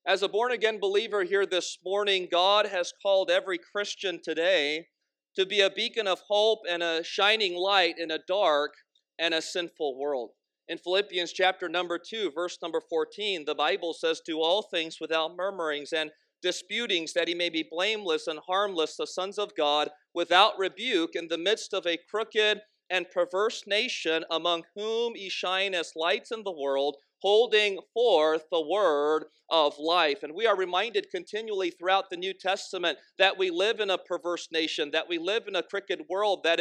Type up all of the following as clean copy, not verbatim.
As a born-again believer here this morning, God has called every Christian today to be a beacon of hope and a shining light in a dark and a sinful world. In Philippians chapter number 2, verse number 14, the Bible says, "Do all things without murmurings and disputings, that he may be blameless and harmless, the sons of God, without rebuke, in the midst of a crooked and perverse nation, among whom ye shine as lights in the world, holding forth the word of life." And we are reminded continually throughout the New Testament that we live in a perverse nation, that we live in a crooked world that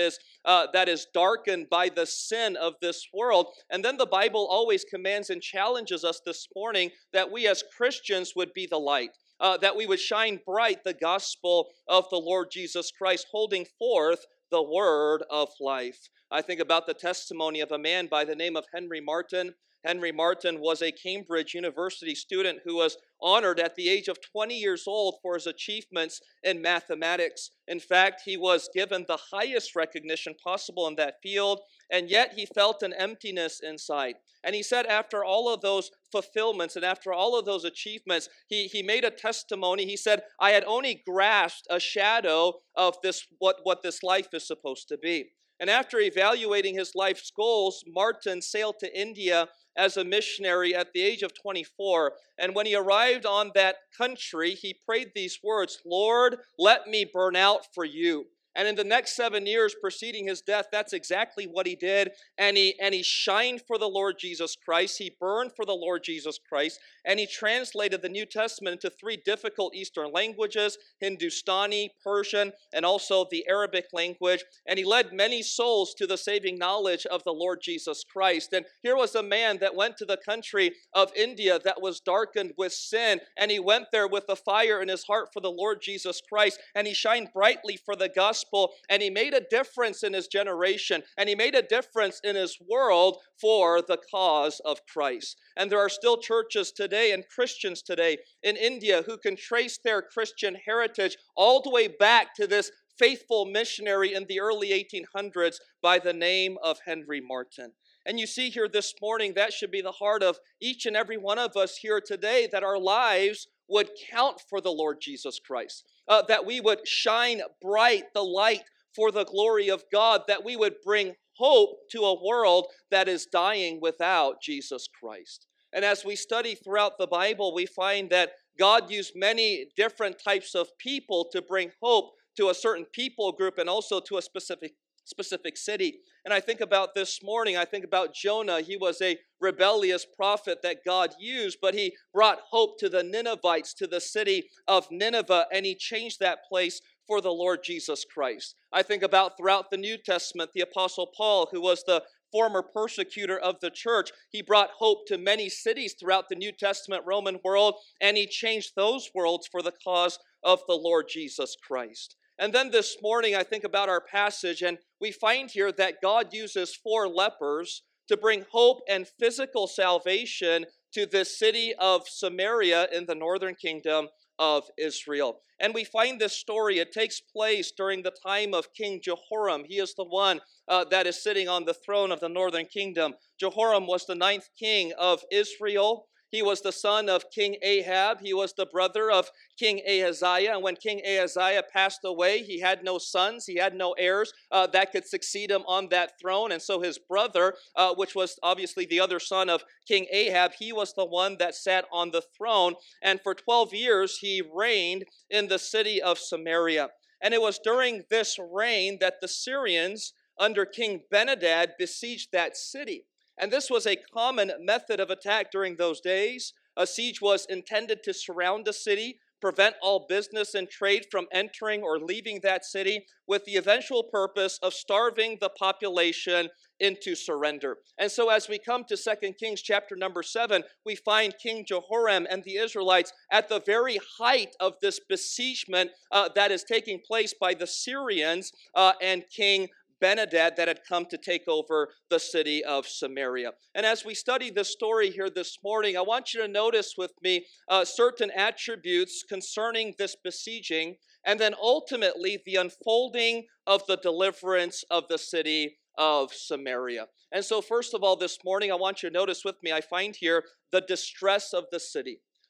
is darkened by the sin of this world. And then the Bible always commands and challenges us this morning that we as Christians would be the light. That we would shine bright the gospel of the Lord Jesus Christ, holding forth the word of life. I think about the testimony of a man by the name of Henry Martyn. Henry Martyn was a Cambridge University student who was honored at the age of 20 years old for his achievements in mathematics. In fact, he was given the highest recognition possible in that field, and yet he felt an emptiness inside. And he said after all of those fulfillments and after all of those achievements, he made a testimony. He said, "I had only grasped a shadow of this what this life is supposed to be." And after evaluating his life's goals, Martyn sailed to India as a missionary at the age of 24. And when he arrived on that country, he prayed these words, "Lord, let me burn out for you." And in the next 7 years preceding his death, that's exactly what he did. And he shined for the Lord Jesus Christ. He burned for the Lord Jesus Christ. And he translated the New Testament into 3 difficult Eastern languages, Hindustani, Persian, and also the Arabic language. And he led many souls to the saving knowledge of the Lord Jesus Christ. And here was a man that went to the country of India that was darkened with sin. And he went there with a fire in his heart for the Lord Jesus Christ. And he shined brightly for the gospel. And he made a difference in his generation, and he made a difference in his world for the cause of Christ. And there are still churches today and Christians today in India who can trace their Christian heritage all the way back to this faithful missionary in the early 1800s by the name of Henry Martyn. And you see here this morning, that should be the heart of each and every one of us here today, that our lives would count for the Lord Jesus Christ. That we would shine bright the light for the glory of God, that we would bring hope to a world that is dying without Jesus Christ. And as we study throughout the Bible, we find that God used many different types of people to bring hope to a certain people group and also to a specific city. And I think about this morning, I think about Jonah. He was a rebellious prophet that God used, but he brought hope to the Ninevites, to the city of Nineveh, and he changed that place for the Lord Jesus Christ. I think about throughout the New Testament, the Apostle Paul, who was the former persecutor of the church. He brought hope to many cities throughout the New Testament Roman world, and he changed those worlds for the cause of the Lord Jesus Christ. And then this morning, I think about our passage, and we find here that God uses 4 lepers to bring hope and physical salvation to this city of Samaria in the northern kingdom of Israel. And we find this story, it takes place during the time of King Jehoram. He is the one that is sitting on the throne of the northern kingdom. Jehoram was the 9th king of Israel. He was the son of King Ahab. He was the brother of King Ahaziah. And when King Ahaziah passed away, he had no sons. He had no heirs that could succeed him on that throne. And so his brother, which was obviously the other son of King Ahab, he was the one that sat on the throne. And for 12 years, he reigned in the city of Samaria. And it was during this reign that the Syrians, under King Ben-Hadad, besieged that city. And this was a common method of attack during those days. A siege was intended to surround a city, prevent all business and trade from entering or leaving that city, with the eventual purpose of starving the population into surrender. And so as we come to 2 Kings chapter number 7, we find King Jehoram and the Israelites at the very height of this besiegement that is taking place by the Syrians and King Ben-Hadad that had come to take over the city of Samaria. And as we study this story here this morning, I want you to notice with me certain attributes concerning this besieging, and then ultimately the unfolding of the deliverance of the city of Samaria. And so first of all this morning, I want you to notice with me, I find here the distress of the city.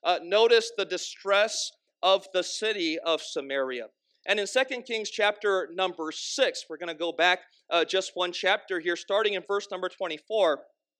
Notice the distress of the city of Samaria. And in 2 Kings chapter number 6, we're going to go back just one chapter here, starting in verse number 24.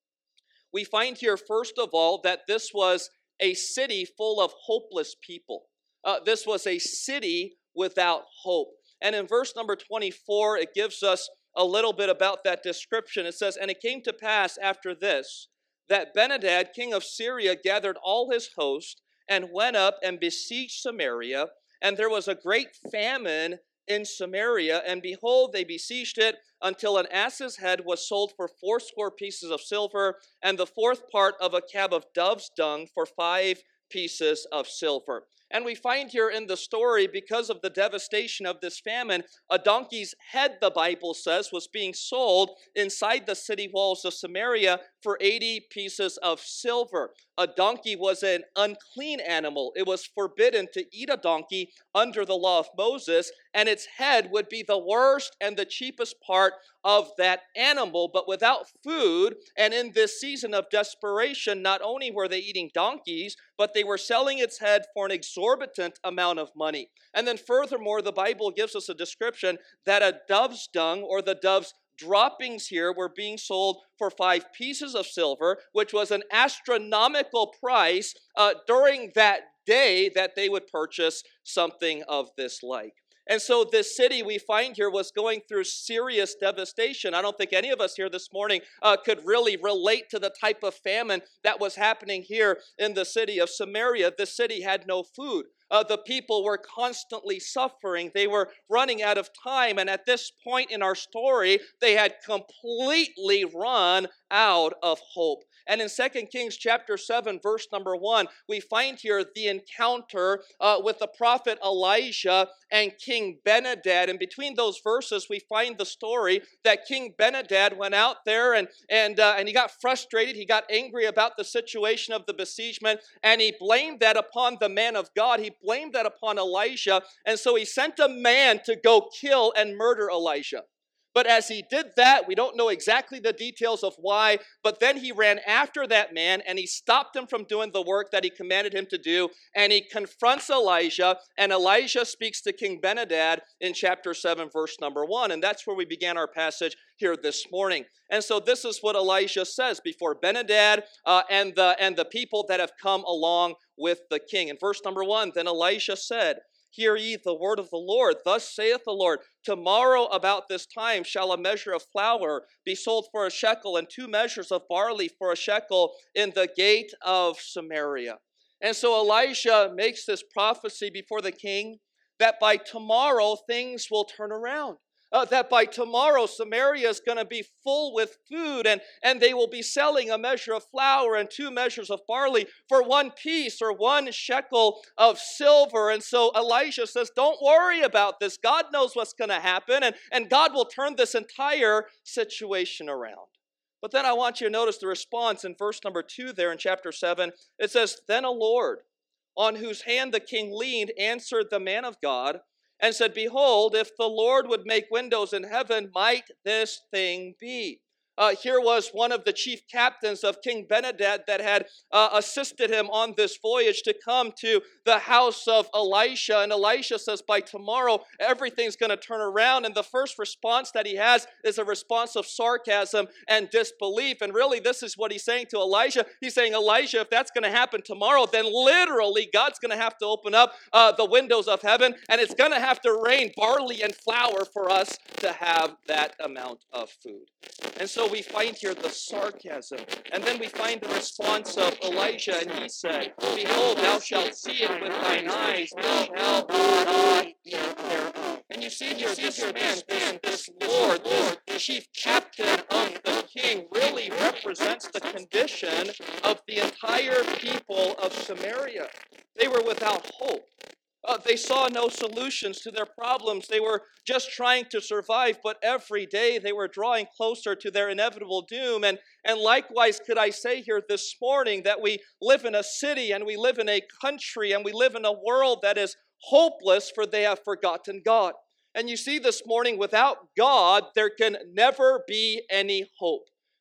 We find here, first of all, that this was a city full of hopeless people. This was a city without hope. And in verse number 24, it gives us a little bit about that description. It says, "And it came to pass after this, that Benhadad, king of Syria, gathered all his host, and went up and besieged Samaria. And there was a great famine in Samaria, and behold, they besieged it until an ass's head was sold for 80 pieces of silver, and the fourth part of a cab of dove's dung for 5 pieces of silver." And we find here in the story, because of the devastation of this famine, a donkey's head, the Bible says, was being sold inside the city walls of Samaria for 80 pieces of silver. A donkey was an unclean animal. It was forbidden to eat a donkey under the law of Moses, and its head would be the worst and the cheapest part of that animal. But without food, and in this season of desperation, not only were they eating donkeys, but they were selling its head for an exorbitant amount of money. And then furthermore, the Bible gives us a description that a dove's dung, or the dove's droppings here, were being sold for 5 pieces of silver, which was an astronomical price during that day that they would purchase something of this like. And so this city we find here was going through serious devastation. I don't think any of us here this morning could really relate to the type of famine that was happening here in the city of Samaria. The city had no food. The people were constantly suffering. They were running out of time. And at this point in our story, they had completely run out of hope. And in 2 Kings chapter 7, verse number 1, we find here the encounter with the prophet Elijah and King Benhadad. And between those verses, we find the story that King Benhadad went out there and he got frustrated. He got angry about the situation of the besiegement, and he blamed that upon the man of God. He blamed that upon Elijah. And so he sent a man to go kill and murder Elijah. But as he did that, we don't know exactly the details of why, but then he ran after that man and he stopped him from doing the work that he commanded him to do, and he confronts Elijah, and Elijah speaks to King Benhadad in chapter 7, verse number 1, and that's where we began our passage here this morning. And so this is what Elijah says before Benhadad and the people that have come along with the king. In verse number 1, then Elisha said, "Hear ye the word of the Lord. Thus saith the Lord, tomorrow about this time shall a measure of flour be sold for a shekel, and 2 measures of barley for a shekel in the gate of Samaria." And so Elisha makes this prophecy before the king that by tomorrow things will turn around. That by tomorrow Samaria is going to be full with food, and they will be selling a measure of flour and 2 measures of barley for 1 piece or 1 shekel of silver. And so Elijah says, don't worry about this. God knows what's going to happen, and God will turn this entire situation around. But then I want you to notice the response in verse number 2 there in chapter 7. It says, "Then a Lord, on whose hand the king leaned, answered the man of God, and said, Behold, if the Lord would make windows in heaven, might this thing be?" Here was one of the chief captains of King Benhadad that had assisted him on this voyage to come to the house of Elisha. And Elisha says, by tomorrow, everything's going to turn around. And the first response that he has is a response of sarcasm and disbelief. And really, this is what he's saying to Elijah. He's saying, Elijah, if that's going to happen tomorrow, then literally God's going to have to open up the windows of heaven, and it's going to have to rain barley and flour for us to have that amount of food. And so we find here the sarcasm. And then we find the response of Elijah, and he said, "Behold, thou shalt see it with thine eyes, but shalt not eat thereof." And you see here, this man, this Lord, this chief captain of the king, really represents the condition of the entire people of Samaria. They were without hope. They saw no solutions to their problems. They were just trying to survive, but every day they were drawing closer to their inevitable doom. And likewise, could I say here this morning that we live in a city and we live in a country and we live in a world that is hopeless, for they have forgotten God. And you see this morning, without God, there can never be any hope.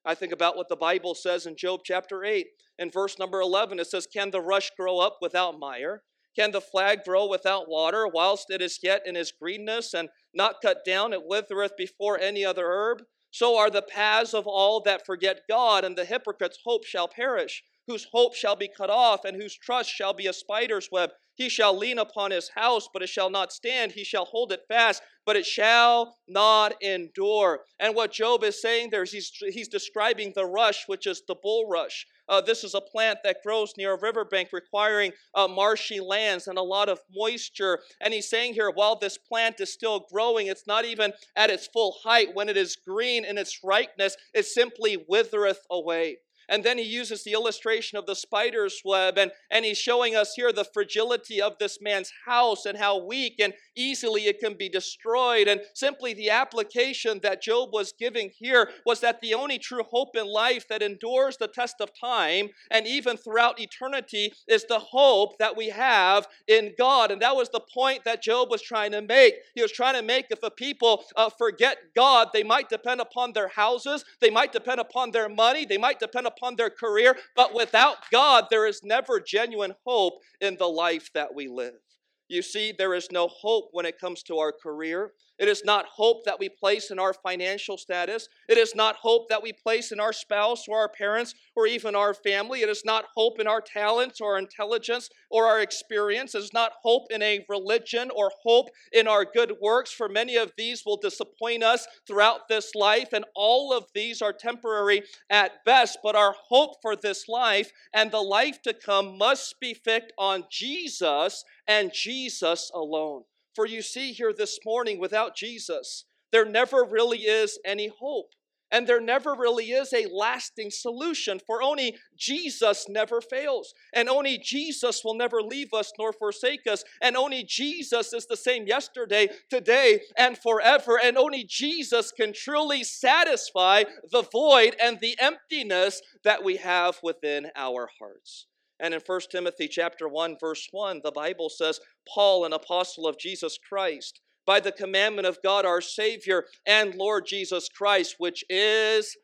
I think about what the Bible says in Job chapter 8. In verse number 11, it says, "Can the rush grow up without mire? Can the flag grow without water? Whilst it is yet in its greenness, and not cut down, it withereth before any other herb. So are the paths of all that forget God, and the hypocrite's hope shall perish, whose hope shall be cut off, and whose trust shall be a spider's web. He shall lean upon his house, but it shall not stand. He shall hold it fast, but it shall not endure." And what Job is saying there is he's describing the rush, which is the bulrush. This is a plant that grows near a riverbank requiring marshy lands and a lot of moisture. And he's saying here, while this plant is still growing, it's not even at its full height. When it is green in its ripeness, it simply withereth away. And then he uses the illustration of the spider's web, and he's showing us here the fragility of this man's house and how weak and easily it can be destroyed. And simply the application that Job was giving here was that the only true hope in life that endures the test of time and even throughout eternity is the hope that we have in God. And that was the point that Job was trying to make. He was trying to make if a people forget God, they might depend upon their houses, they might depend upon their money, they might depend upon their career, but without God, there is never genuine hope in the life that we live. You see, there is no hope when it comes to our career. It is not hope that we place in our financial status. It is not hope that we place in our spouse or our parents or even our family. It is not hope in our talents or intelligence or our experience. It is not hope in a religion or hope in our good works, for many of these will disappoint us throughout this life, and all of these are temporary at best. But our hope for this life and the life to come must be fixed on Jesus and Jesus alone. For you see here this morning, without Jesus, there never really is any hope. And there never really is a lasting solution, for only Jesus never fails. And only Jesus will never leave us nor forsake us. And only Jesus is the same yesterday, today, and forever. And only Jesus can truly satisfy the void and the emptiness that we have within our hearts. And in 1 Timothy chapter 1, verse 1, the Bible says, "Paul, an apostle of Jesus Christ, by the commandment of God our Savior and Lord Jesus Christ, which is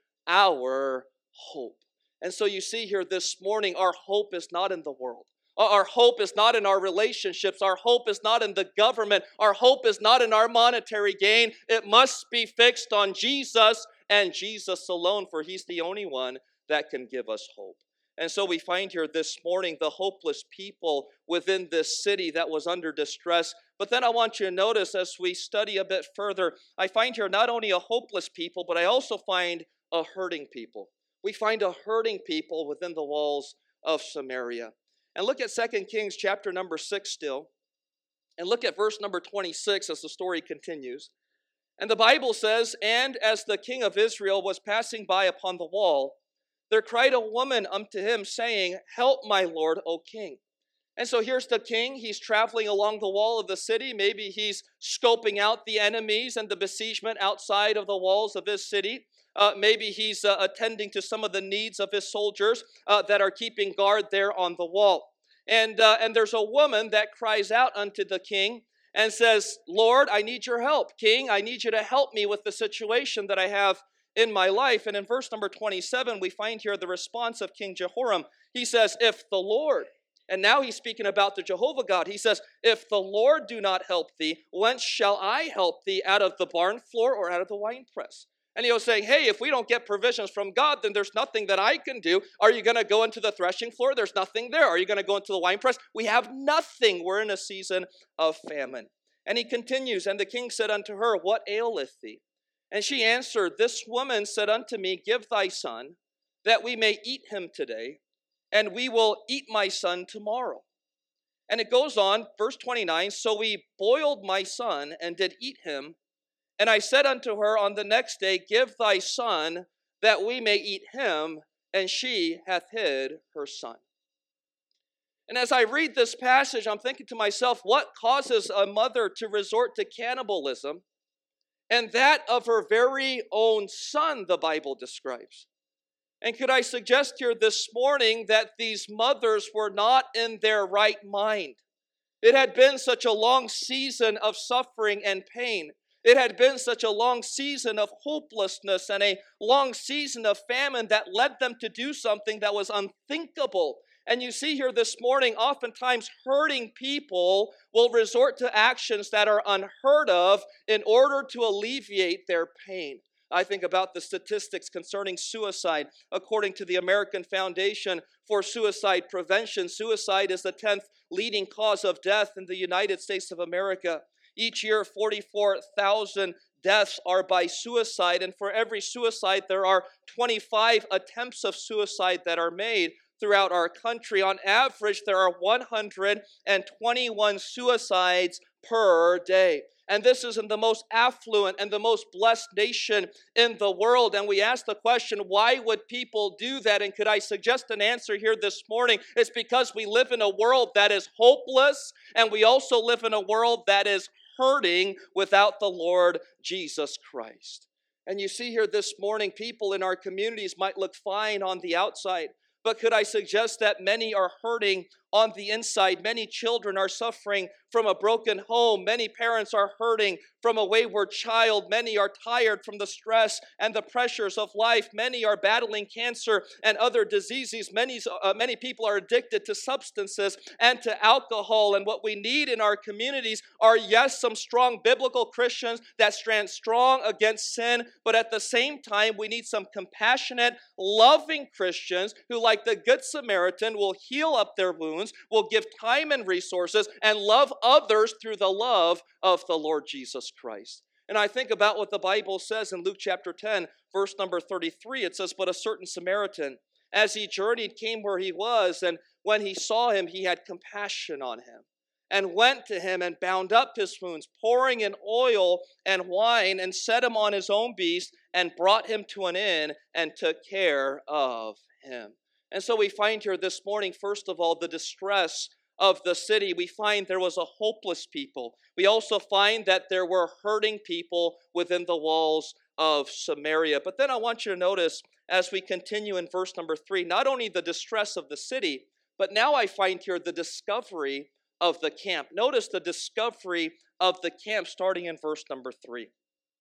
our hope." And so you see here this morning, our hope is not in the world. Our hope is not in our relationships. Our hope is not in the government. Our hope is not in our monetary gain. It must be fixed on Jesus and Jesus alone, for He's the only one that can give us hope. And so we find here this morning the hopeless people within this city that was under distress. But then I want you to notice as we study a bit further, I find here not only a hopeless people, but I also find a hurting people. We find a hurting people within the walls of Samaria. And look at 2 Kings chapter number 6 still. And look at verse number 26 as the story continues. And the Bible says, "And as the king of Israel was passing by upon the wall, there cried a woman unto him, saying, Help, my lord, O king." And so here's the king. He's traveling along the wall of the city. Maybe he's scoping out the enemies and the besiegement outside of the walls of his city. Maybe he's attending to some of the needs of his soldiers that are keeping guard there on the wall. And there's a woman that cries out unto the king and says, "Lord, I need your help. King, I need you to help me with the situation that I have in my life." And in verse number 27, we find here the response of King Jehoram. He says, "If the Lord," and now he's speaking about the Jehovah God. He says, "If the Lord do not help thee, whence shall I help thee? Out of the barn floor or out of the winepress?" And he was saying, hey, if we don't get provisions from God, then there's nothing that I can do. Are you going to go into the threshing floor? There's nothing there. Are you going to go into the winepress? We have nothing. We're in a season of famine. And he continues, "And the king said unto her, What aileth thee? And she answered, This woman said unto me, Give thy son, that we may eat him today, and we will eat my son tomorrow." And it goes on, verse 29, "So we boiled my son, and did eat him. And I said unto her on the next day, Give thy son, that we may eat him. And she hath hid her son." And as I read this passage, I'm thinking to myself, what causes a mother to resort to cannibalism? And that of her very own son, the Bible describes. And could I suggest here this morning that these mothers were not in their right mind? It had been such a long season of suffering and pain. It had been such a long season of hopelessness and a long season of famine that led them to do something that was unthinkable. And you see here this morning, oftentimes hurting people will resort to actions that are unheard of in order to alleviate their pain. I think about the statistics concerning suicide. According to the American Foundation for Suicide Prevention, suicide is the 10th leading cause of death in the United States of America. Each year, 44,000 deaths are by suicide, and for every suicide, there are 25 attempts of suicide that are made throughout our country. On average, there are 121 suicides per day. And this is in the most affluent and the most blessed nation in the world. And we ask the question, why would people do that? And could I suggest an answer here this morning? It's because we live in a world that is hopeless, and we also live in a world that is hurting without the Lord Jesus Christ. And you see here this morning, people in our communities might look fine on the outside, but could I suggest that many are hurting on the inside? Many children are suffering from a broken home. Many parents are hurting from a wayward child. Many are tired from the stress and the pressures of life. Many are battling cancer and other diseases. Many people are addicted to substances and to alcohol. And what we need in our communities are, yes, some strong biblical Christians that stand strong against sin, but at the same time, we need some compassionate, loving Christians who, like the Good Samaritan, will heal up their wounds, will give time and resources, and love others through the love of the Lord Jesus Christ. And I think about what the Bible says in Luke chapter 10, verse number 33. It says, "But a certain Samaritan, as he journeyed, came where he was, and when he saw him, he had compassion on him, and went to him and bound up his wounds, pouring in oil and wine, and set him on his own beast, and brought him to an inn, and took care of him." And so we find here this morning, first of all, the distress of the city. We find there was a hopeless people. We also find that there were hurting people within the walls of Samaria. But then I want you to notice, as we continue in verse number 3, not only the distress of the city, but now I find here the discovery of the camp. Notice the discovery of the camp starting in verse number 3.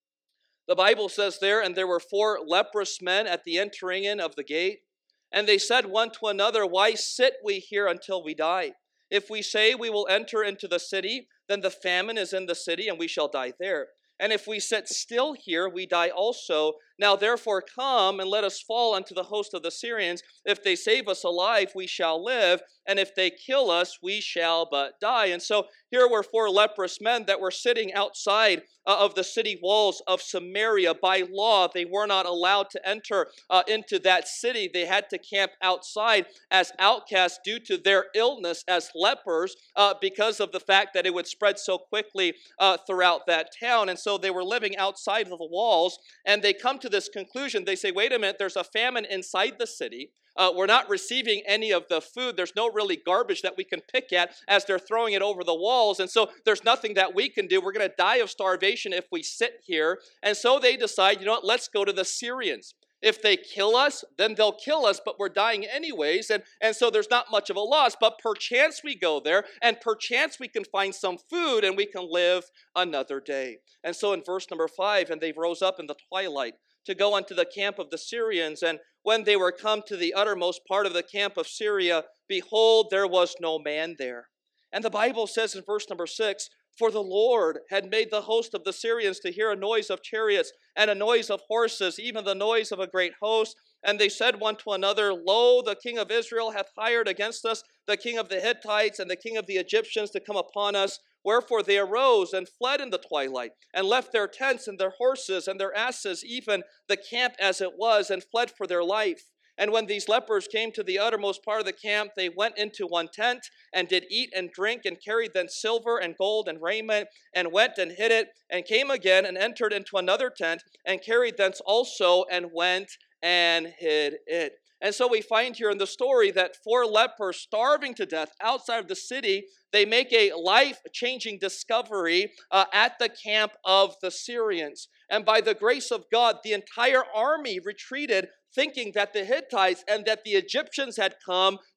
The Bible says there, "And there were 4 leprous men at the entering in of the gate, and they said one to another, 'Why sit we here until we die? If we say we will enter into the city, then the famine is in the city, and we shall die there. And if we sit still here, we die also. Now therefore come, and let us fall unto the host of the Syrians. If they save us alive, we shall live, and if they kill us, we shall but die.'" And so here were 4 leprous men that were sitting outside of the city walls of Samaria. By law, they were not allowed to enter into that city. They had to camp outside as outcasts due to their illness as lepers because of the fact that it would spread so quickly throughout that town. And so they were living outside of the walls, and they come to this conclusion. They say, wait a minute, there's a famine inside the city. We're not receiving any of the food. There's no really garbage that we can pick at as they're throwing it over the walls. And so there's nothing that we can do. We're going to die of starvation if we sit here. And so they decide, you know what, let's go to the Syrians. If they kill us, then they'll kill us, but we're dying anyways. And so there's not much of a loss. But perchance we go there, and perchance we can find some food, and we can live another day. And so in verse number 5, "And they rose up in the twilight to go unto the camp of the Syrians. And when they were come to the uttermost part of the camp of Syria, behold, there was no man there." And the Bible says in verse number 6, "For the Lord had made the host of the Syrians to hear a noise of chariots and a noise of horses, even the noise of a great host. And they said one to another, Lo, the king of Israel hath hired against us the king of the Hittites and the king of the Egyptians to come upon us. Wherefore they arose and fled in the twilight, and left their tents and their horses and their asses, even the camp as it was, and fled for their life. And when these lepers came to the uttermost part of the camp, they went into one tent, and did eat and drink, and carried thence silver and gold and raiment, and went and hid it, and came again, and entered into another tent, and carried thence also, and went and hid it." And so we find here in the story that 4 lepers starving to death outside of the city, they make a life-changing discovery at the camp of the Syrians. And by the grace of God, the entire army retreated, thinking that the Hittites and that the Egyptians had come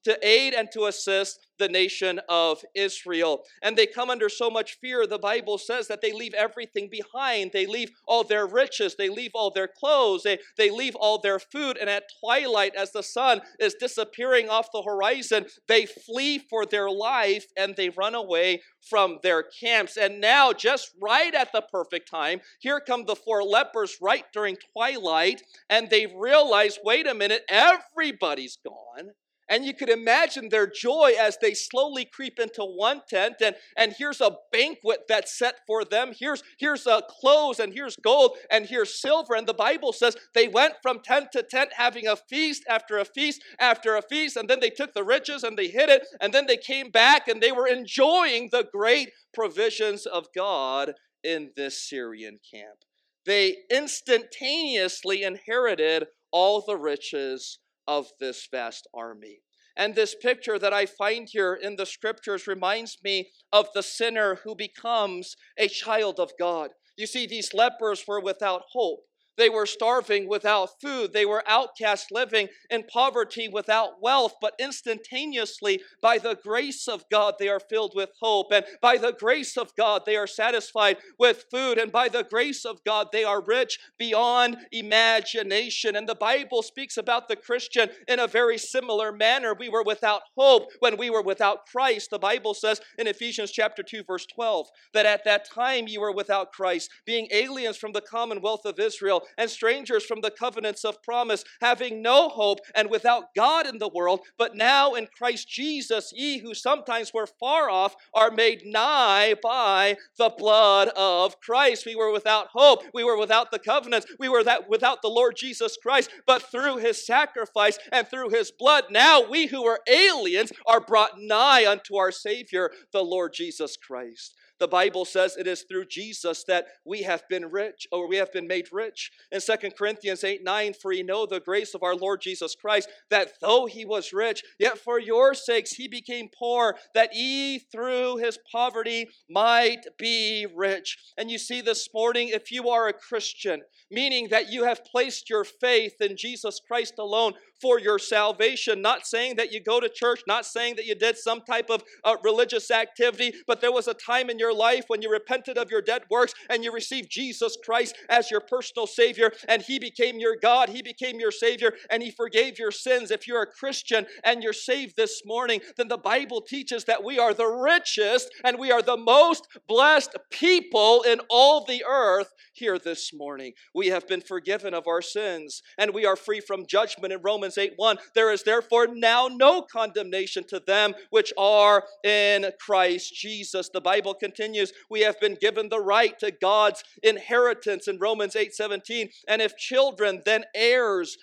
to aid and to assist the nation of Israel. And they come under so much fear, the Bible says that they leave everything behind. They leave all their riches. They leave all their clothes. They leave all their food. And at twilight, as the sun is disappearing off the horizon, they flee for their life and they run away from their camps. And now, just right at the perfect time, here come the 4 lepers right during twilight, and they realize, wait a minute, everybody's gone. And you could imagine their joy as they slowly creep into one tent, and here's a banquet that's set for them. Here's clothes, and here's gold, and here's silver. And the Bible says they went from tent to tent having a feast after a feast after a feast, and then they took the riches and they hid it, and then they came back and they were enjoying the great provisions of God in this Syrian camp. They instantaneously inherited all the riches of this vast army. And this picture that I find here in the scriptures reminds me of the sinner who becomes a child of God. You see, these lepers were without hope. They were starving without food. They were outcast living in poverty without wealth. But instantaneously, by the grace of God, they are filled with hope. And by the grace of God, they are satisfied with food. And by the grace of God, they are rich beyond imagination. And the Bible speaks about the Christian in a very similar manner. We were without hope when we were without Christ. The Bible says in Ephesians chapter 2, verse 12, that at that time you were without Christ, being aliens from the commonwealth of Israel, and strangers from the covenants of promise, having no hope and without God in the world. But now in Christ Jesus, ye who sometimes were far off are made nigh by the blood of Christ. We were without hope. We were without the covenants. We were without the Lord Jesus Christ. But through his sacrifice and through his blood, now we who were aliens are brought nigh unto our Savior, the Lord Jesus Christ. The Bible says it is through Jesus that we have been rich, or we have been made rich. In 2 Corinthians 8:9, for ye know the grace of our Lord Jesus Christ, that though he was rich, yet for your sakes he became poor, that ye through his poverty might be rich. And you see this morning, if you are a Christian, meaning that you have placed your faith in Jesus Christ alone for your salvation, not saying that you go to church, not saying that you did some type of religious activity, but there was a time in your life when you repented of your dead works and you received Jesus Christ as your personal Savior, and he became your God, he became your Savior, and he forgave your sins. If you're a Christian and you're saved this morning, then the Bible teaches that we are the richest and we are the most blessed people in all the earth here this morning. We have been forgiven of our sins and we are free from judgment. In Romans 8:1, there is therefore now no condemnation to them which are in Christ Jesus. The Bible continues, we have been given the right to God's inheritance in Romans 8:17. And if children, then heirs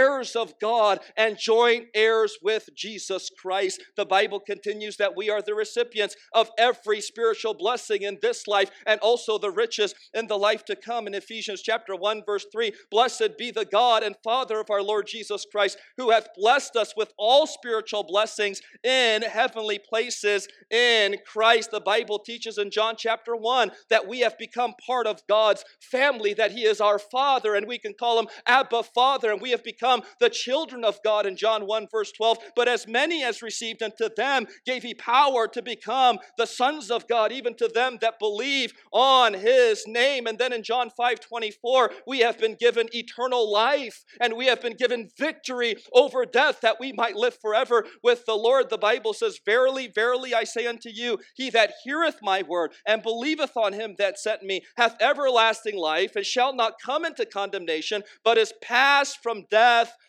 of God and joint heirs with Jesus Christ. The Bible continues that we are the recipients of every spiritual blessing in this life and also the riches in the life to come. In Ephesians chapter 1 verse 3, blessed be the God and Father of our Lord Jesus Christ, who hath blessed us with all spiritual blessings in heavenly places in Christ. The Bible teaches in John chapter 1 that we have become part of God's family, that he is our Father, and we can call him Abba Father, and we have become the children of God in John 1 verse 12. But as many as received, unto them gave he power to become the sons of God, even to them that believe on his name. And then in John 5:24, we have been given eternal life, and we have been given victory over death, that we might live forever with the Lord. The Bible says, verily, verily, I say unto you, he that heareth my word and believeth on him that sent me hath everlasting life, and shall not come into condemnation, but is passed from death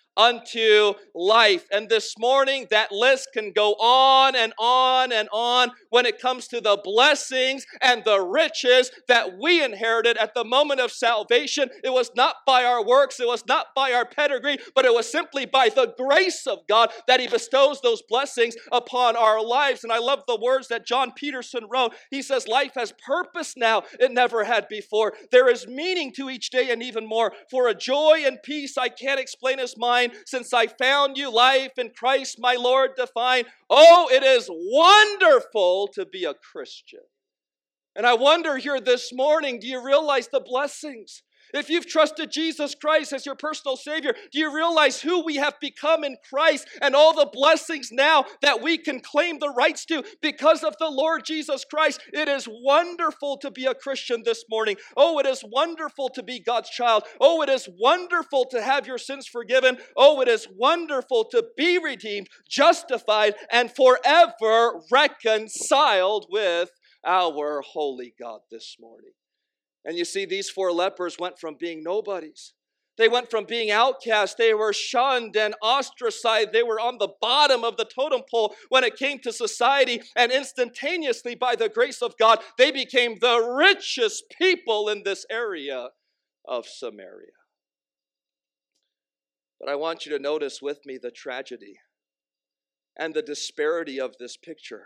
unto life. And this morning, that list can go on and on and on when it comes to the blessings and the riches that we inherited at the moment of salvation. It was not by our works, it was not by our pedigree, but it was simply by the grace of God that he bestows those blessings upon our lives. And I love the words that John Peterson wrote. He says, life has purpose now it never had before. There is meaning to each day and even more. For a joy and peace I can't explain is mine, since I found you life in Christ my Lord divine. Oh, it is wonderful to be a Christian. And I wonder here this morning, do you realize the blessings? If you've trusted Jesus Christ as your personal Savior, do you realize who we have become in Christ and all the blessings now that we can claim the rights to because of the Lord Jesus Christ? It is wonderful to be a Christian this morning. Oh, it is wonderful to be God's child. Oh, it is wonderful to have your sins forgiven. Oh, it is wonderful to be redeemed, justified, and forever reconciled with our holy God this morning. And you see, these 4 lepers went from being nobodies. They went from being outcast. They were shunned and ostracized. They were on the bottom of the totem pole when it came to society. And instantaneously, by the grace of God, they became the richest people in this area of Samaria. But I want you to notice with me the tragedy and the disparity of this picture.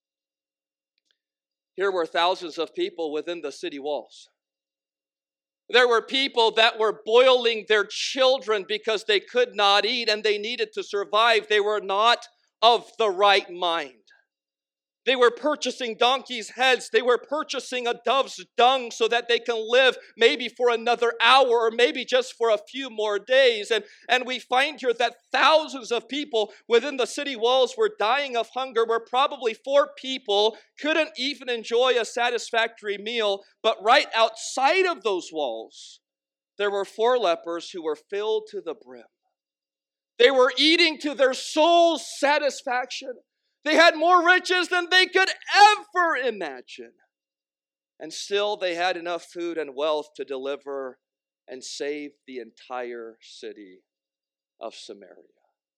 Here were thousands of people within the city walls. There were people that were boiling their children because they could not eat and they needed to survive. They were not of the right mind. They were purchasing donkeys' heads. They were purchasing a dove's dung so that they can live maybe for another hour or maybe just for a few more days. And we find here that thousands of people within the city walls were dying of hunger, where probably 4 people couldn't even enjoy a satisfactory meal. But right outside of those walls, there were 4 lepers who were filled to the brim. They were eating to their soul's satisfaction. They had more riches than they could ever imagine. And still they had enough food and wealth to deliver and save the entire city of Samaria.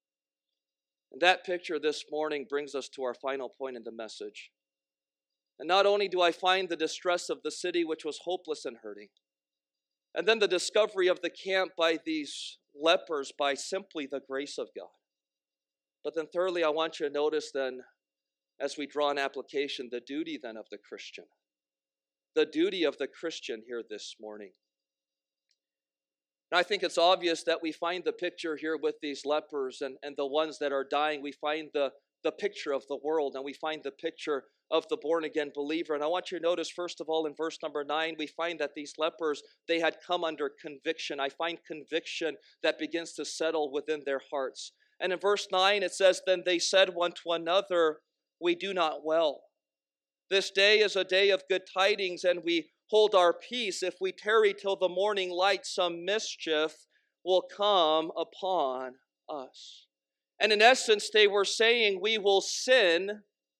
And that picture this morning brings us to our final point in the message. And not only do I find the distress of the city, which was hopeless and hurting, and then the discovery of the camp by these lepers by simply the grace of God. But then thirdly, I want you to notice then, as we draw an application, the duty then of the Christian. The duty of the Christian here this morning. And I think it's obvious that we find the picture here with these lepers and the ones that are dying. We find the picture of the world, and we find the picture of the born-again believer. And I want you to notice, first of all, in verse number 9, we find that these lepers, they had come under conviction. I find conviction that begins to settle within their hearts. And in verse 9, it says, "Then they said one to another, we do not well. This day is a day of good tidings, and we hold our peace. If we tarry till the morning light, some mischief will come upon us." And in essence, they were saying, we will sin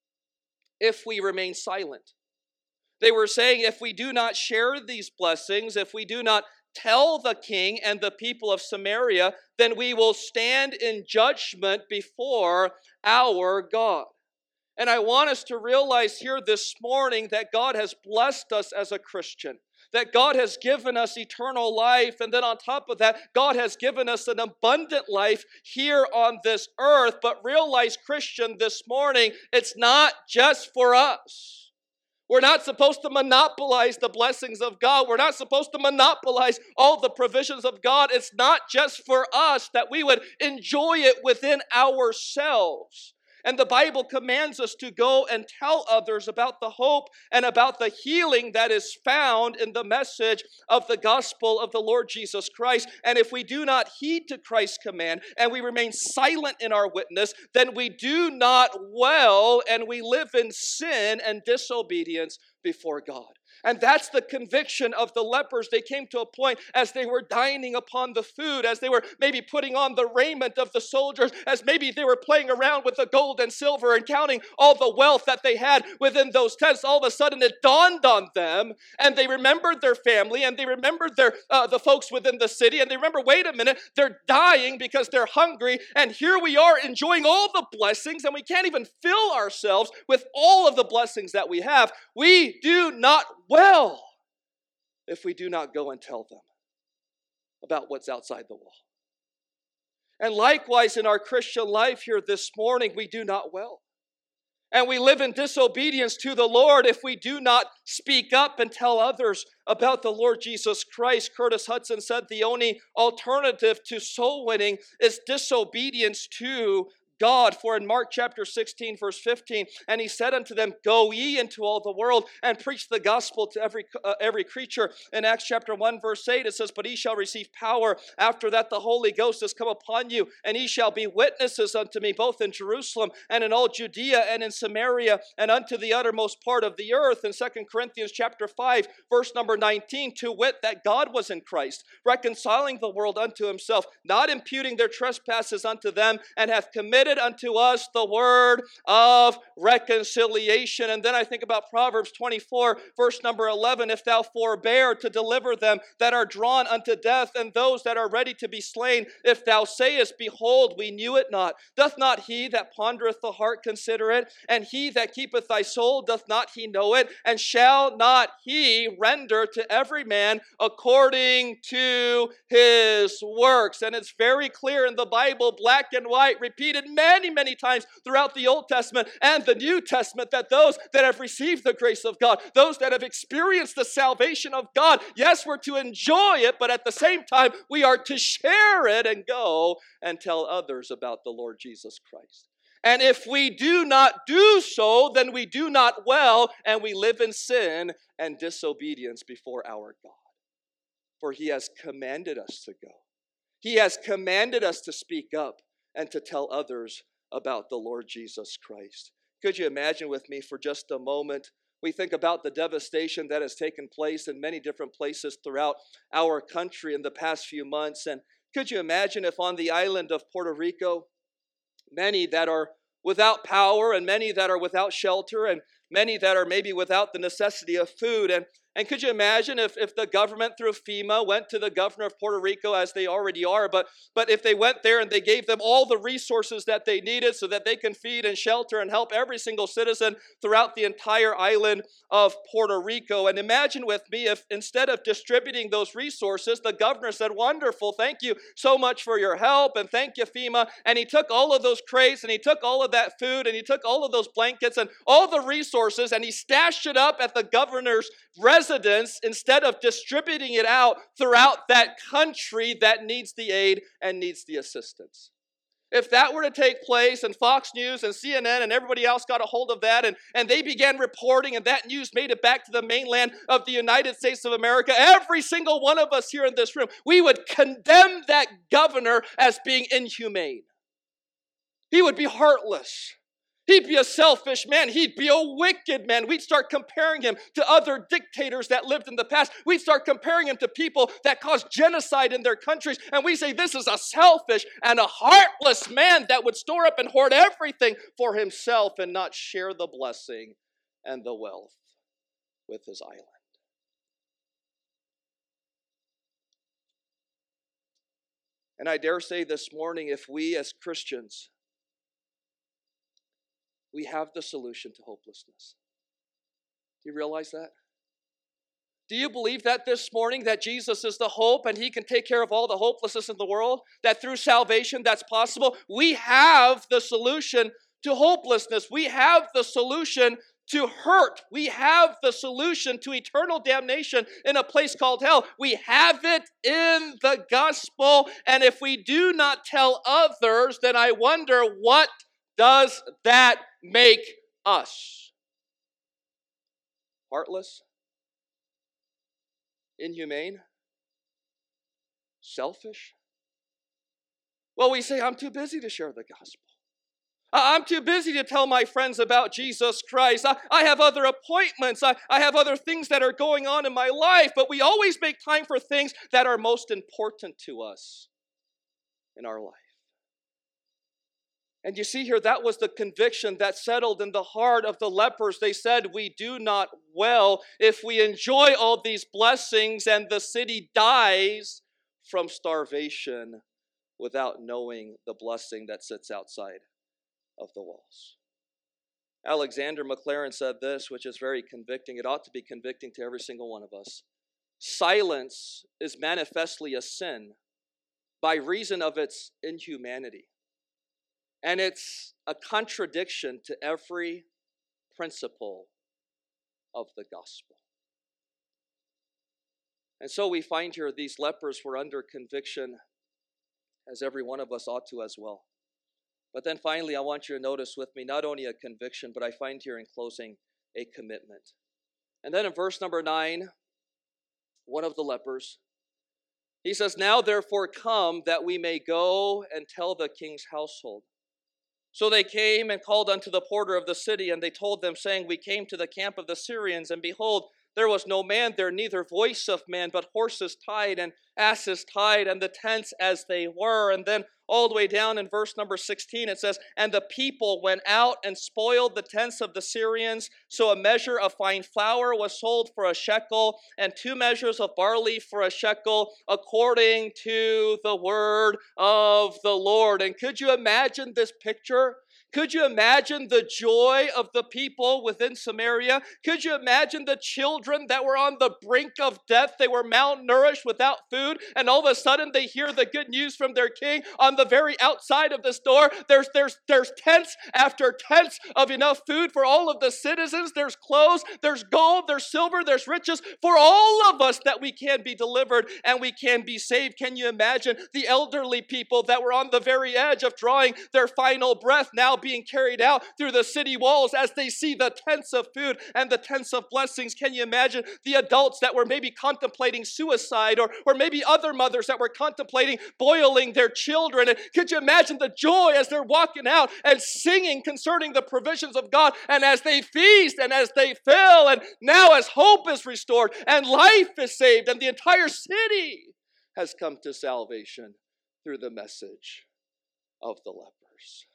if we remain silent. They were saying, if we do not share these blessings, if we do not tell the king and the people of Samaria, then we will stand in judgment before our God. And I want us to realize here this morning that God has blessed us as a Christian, that God has given us eternal life, and then on top of that, God has given us an abundant life here on this earth. But realize, Christian, this morning, it's not just for us. We're not supposed to monopolize the blessings of God. We're not supposed to monopolize all the provisions of God. It's not just for us that we would enjoy it within ourselves. And the Bible commands us to go and tell others about the hope and about the healing that is found in the message of the gospel of the Lord Jesus Christ. And if we do not heed to Christ's command and we remain silent in our witness, then we do not well and we live in sin and disobedience before God. And that's the conviction of the lepers. They came to a point as they were dining upon the food, as they were maybe putting on the raiment of the soldiers, as maybe they were playing around with the gold and silver and counting all the wealth that they had within those tents. All of a sudden it dawned on them, and they remembered their family, and they remembered the folks within the city, and they remember, wait a minute, they're dying because they're hungry, and here we are enjoying all the blessings, and we can't even fill ourselves with all of the blessings that we have. We do not well if we do not go and tell them about what's outside the wall. And likewise in our Christian life here this morning, we do not well. And we live in disobedience to the Lord if we do not speak up and tell others about the Lord Jesus Christ. Curtis Hudson said the only alternative to soul winning is disobedience to God. For in Mark chapter 16, verse 15, and he said unto them, go ye into all the world and preach the gospel to every creature. In Acts chapter 1, verse 8, it says, but ye shall receive power after that the Holy Ghost has come upon you, and ye shall be witnesses unto me both in Jerusalem and in all Judea and in Samaria and unto the uttermost part of the earth. In 2 Corinthians chapter 5, verse number 19, to wit, that God was in Christ, reconciling the world unto himself, not imputing their trespasses unto them, and hath committed unto us the word of reconciliation. And then I think about Proverbs 24, verse number 11, if thou forbear to deliver them that are drawn unto death, and those that are ready to be slain, if thou sayest, behold, we knew it not, doth not he that pondereth the heart consider it? And he that keepeth thy soul, doth not he know it? And shall not he render to every man according to his works? And it's very clear in the Bible, black and white, repeated many, many times throughout the Old Testament and the New Testament, that those that have received the grace of God, those that have experienced the salvation of God, yes, we're to enjoy it, but at the same time, we are to share it and go and tell others about the Lord Jesus Christ. And if we do not do so, then we do not well, and we live in sin and disobedience before our God. For he has commanded us to go. He has commanded us to speak up and to tell others about the Lord Jesus Christ. Could you imagine with me for just a moment? We think about the devastation that has taken place in many different places throughout our country in the past few months. And could you imagine if on the island of Puerto Rico, many that are without power and many that are without shelter and many that are maybe without the necessity of food. And could you imagine if the government through FEMA went to the governor of Puerto Rico, as they already are, but if they went there and they gave them all the resources that they needed so that they can feed and shelter and help every single citizen throughout the entire island of Puerto Rico. And imagine with me if instead of distributing those resources, the governor said, wonderful, thank you so much for your help, and thank you, FEMA. And he took all of those crates and he took all of that food and he took all of those blankets and all the resources and he stashed it up at the governor's residence instead of distributing it out throughout that country that needs the aid and needs the assistance. If that were to take place and Fox News and CNN and everybody else got a hold of that and they began reporting and that news made it back to the mainland of the United States of America, every single one of us here in this room, we would condemn that governor as being inhumane. He would be heartless. He'd be a selfish man. He'd be a wicked man. We'd start comparing him to other dictators that lived in the past. We'd start comparing him to people that caused genocide in their countries. And we say this is a selfish and a heartless man that would store up and hoard everything for himself and not share the blessing and the wealth with his island. And I dare say this morning, if we as Christians, we have the solution to hopelessness. Do you realize that? Do you believe that this morning, that Jesus is the hope and he can take care of all the hopelessness in the world? That through salvation that's possible? We have the solution to hopelessness. We have the solution to hurt. We have the solution to eternal damnation in a place called hell. We have it in the gospel. And if we do not tell others, then I wonder, what does that make us? Heartless? Inhumane? Selfish? Well, we say, I'm too busy to share the gospel. I'm too busy to tell my friends about Jesus Christ. I have other appointments. I have other things that are going on in my life. But we always make time for things that are most important to us in our life. And you see here, that was the conviction that settled in the heart of the lepers. They said, we do not well if we enjoy all these blessings and the city dies from starvation without knowing the blessing that sits outside of the walls. Alexander Maclaren said this, which is very convicting. It ought to be convicting to every single one of us. Silence is manifestly a sin by reason of its inhumanity. And it's a contradiction to every principle of the gospel. And so we find here these lepers were under conviction, as every one of us ought to as well. But then finally, I want you to notice with me not only a conviction, but I find here in closing a commitment. And then in verse number 9, one of the lepers, he says, "Now therefore come, that we may go and tell the king's household." So they came and called unto the porter of the city, and they told them, saying, "We came to the camp of the Syrians, and behold, there was no man there, neither voice of man, but horses tied and asses tied, and the tents as they were." And then all the way down in verse number 16, it says, "And the people went out and spoiled the tents of the Syrians. So a measure of fine flour was sold for a shekel, and 2 measures of barley for a shekel, according to the word of the Lord." And could you imagine this picture? Could you imagine the joy of the people within Samaria? Could you imagine the children that were on the brink of death? They were malnourished without food, and all of a sudden they hear the good news from their king. On the very outside of this door, there's tents after tents of enough food for all of the citizens. There's clothes, there's gold, there's silver, there's riches for all of us, that we can be delivered and we can be saved. Can you imagine the elderly people that were on the very edge of drawing their final breath now being carried out through the city walls as they see the tents of food and the tents of blessings? Can you imagine the adults that were maybe contemplating suicide, or maybe other mothers that were contemplating boiling their children? And could you imagine the joy as they're walking out and singing concerning the provisions of God, and as they feast and as they fill, and now as hope is restored and life is saved and the entire city has come to salvation through the message of the lepers.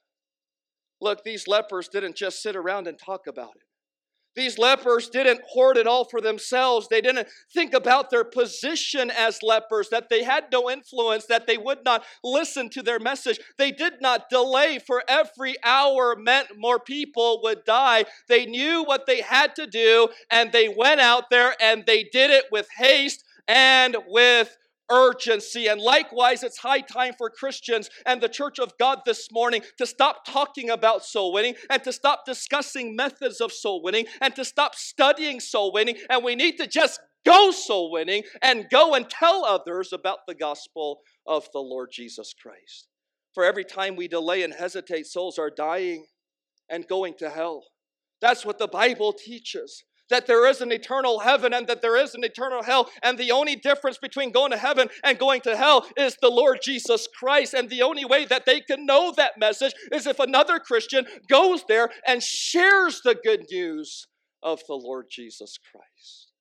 Look, these lepers didn't just sit around and talk about it. These lepers didn't hoard it all for themselves. They didn't think about their position as lepers, that they had no influence, that they would not listen to their message. They did not delay, for every hour meant more people would die. They knew what they had to do, and they went out there and they did it with haste and with urgency. And likewise, it's high time for Christians and the church of God this morning to stop talking about soul winning, and to stop discussing methods of soul winning, and to stop studying soul winning. And we need to just go soul winning and go and tell others about the gospel of the Lord Jesus Christ. For every time we delay and hesitate, souls are dying and going to hell. That's what the Bible teaches. That there is an eternal heaven and that there is an eternal hell. And the only difference between going to heaven and going to hell is the Lord Jesus Christ. And the only way that they can know that message is if another Christian goes there and shares the good news of the Lord Jesus Christ.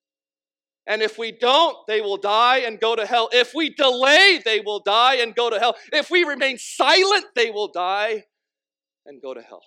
And if we don't, they will die and go to hell. If we delay, they will die and go to hell. If we remain silent, they will die and go to hell.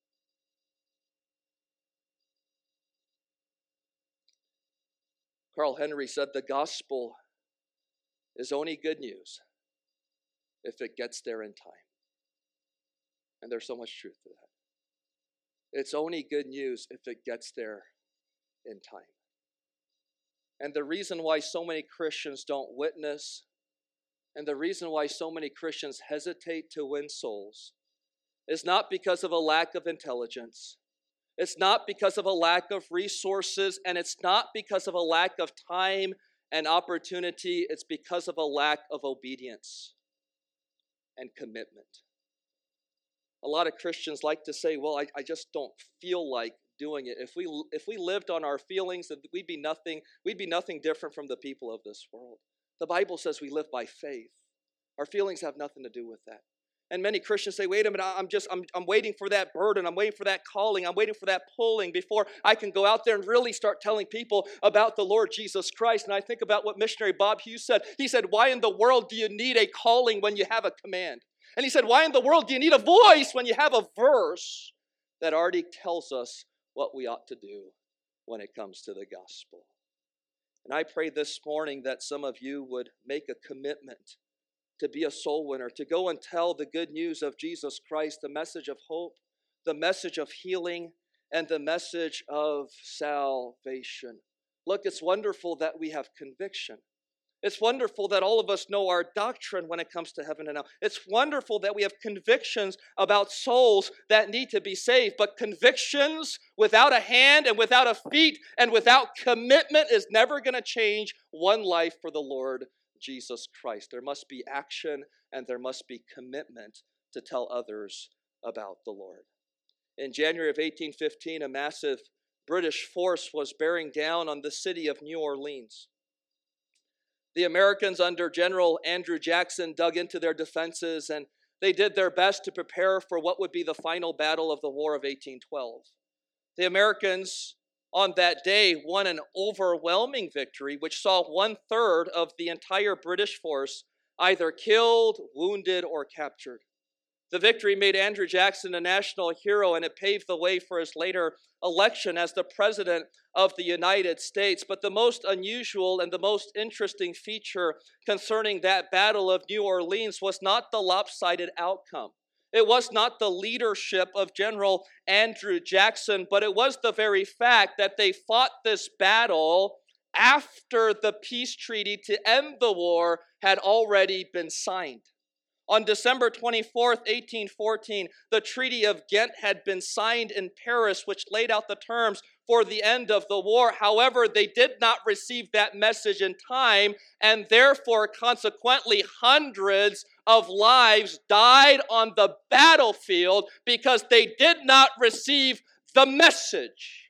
Carl Henry said the gospel is only good news if it gets there in time. And there's so much truth to that. It's only good news if it gets there in time. And the reason why so many Christians don't witness, and the reason why so many Christians hesitate to win souls, is not because of a lack of intelligence. It's not because of a lack of resources, and it's not because of a lack of time and opportunity. It's because of a lack of obedience and commitment. A lot of Christians like to say, well, I just don't feel like doing it. If we lived on our feelings, we'd be nothing different from the people of this world. The Bible says we live by faith. Our feelings have nothing to do with that. And many Christians say, wait a minute, I'm waiting for that burden. I'm waiting for that calling. I'm waiting for that pulling before I can go out there and really start telling people about the Lord Jesus Christ. And I think about what missionary Bob Hughes said. He said, why in the world do you need a calling when you have a command? And he said, why in the world do you need a voice when you have a verse that already tells us what we ought to do when it comes to the gospel? And I pray this morning that some of you would make a commitment to be a soul winner, to go and tell the good news of Jesus Christ, the message of hope, the message of healing, and the message of salvation. Look, it's wonderful that we have conviction. It's wonderful that all of us know our doctrine when it comes to heaven and hell. It's wonderful that we have convictions about souls that need to be saved. But convictions without a hand and without a feet and without commitment is never going to change one life for the Lord Jesus Christ. There must be action and there must be commitment to tell others about the Lord. In January of 1815, a massive British force was bearing down on the city of New Orleans. The Americans under General Andrew Jackson dug into their defenses, and they did their best to prepare for what would be the final battle of the War of 1812. The Americans on that day won an overwhelming victory, which saw 1/3 of the entire British force either killed, wounded, or captured. The victory made Andrew Jackson a national hero, and it paved the way for his later election as the President of the United States. But the most unusual and the most interesting feature concerning that Battle of New Orleans was not the lopsided outcome. It was not the leadership of General Andrew Jackson, but it was the very fact that they fought this battle after the peace treaty to end the war had already been signed. On December 24th, 1814, the Treaty of Ghent had been signed in Paris, which laid out the terms for the end of the war. However, they did not receive that message in time, and therefore, consequently, hundreds of lives died on the battlefield because they did not receive the message.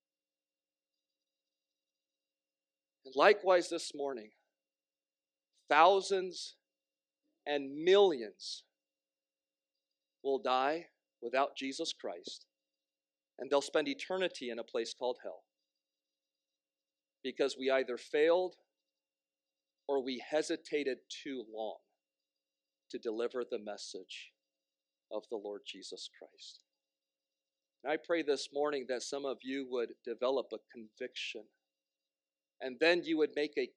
And likewise this morning, thousands and millions will die without Jesus Christ, and they'll spend eternity in a place called hell because we either failed or we hesitated too long to deliver the message of the Lord Jesus Christ. And I pray this morning that some of you would develop a conviction, and then you would make a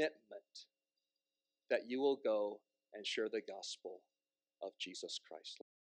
commitment that you will go and share the gospel of Jesus Christ.